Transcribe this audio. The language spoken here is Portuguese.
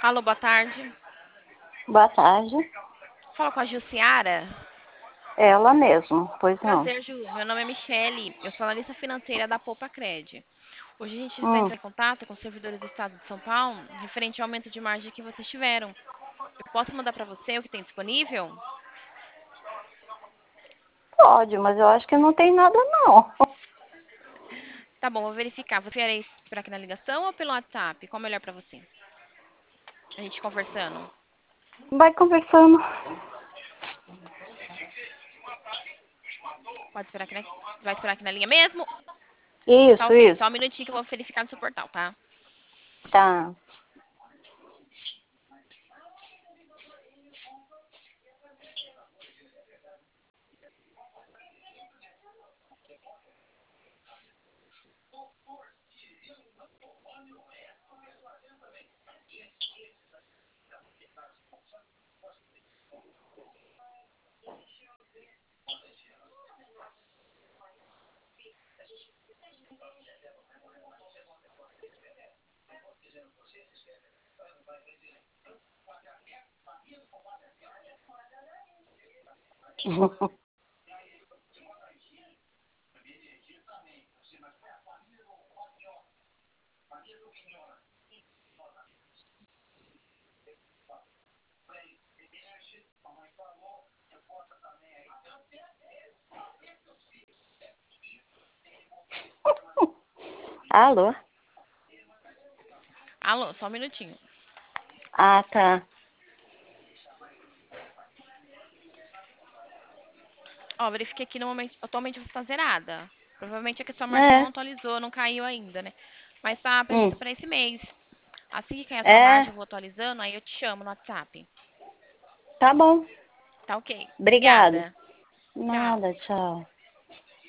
Alô, boa tarde. Boa tarde. Fala com a Jussiara. Ela mesmo, pois não. Prazer, Ju. Meu nome é Michele. Eu sou analista financeira da Poupa Cred. Hoje a gente está Hum, entrando em contato com os servidores do Estado de São Paulo, referente ao aumento de margem que vocês tiveram. Eu posso mandar para você o que tem disponível? pode, mas eu acho que não tem nada não. Tá bom, vou verificar. Você quer esperar aqui na ligação ou pelo WhatsApp? Qual é melhor para você? A gente conversando. Vai conversando. Pode esperar aqui na... Vai esperar aqui na linha mesmo? Tá Isso, ok. isso. Só um minutinho que eu vou verificar no seu portal, tá? Tá. Alô? Alô, só um minutinho. Ah, tá. Ó, verifiquei aqui no momento. Atualmente você está zerada. Provavelmente é que sua margem não É. atualizou, não caiu ainda, né? Mas tá Hum. previsto para esse mês. Assim que cair a sua É, margem, eu vou atualizando, aí eu te chamo no WhatsApp. tá bom. Tá ok. Obrigada. Obrigada. Tchau. Nada, tchau.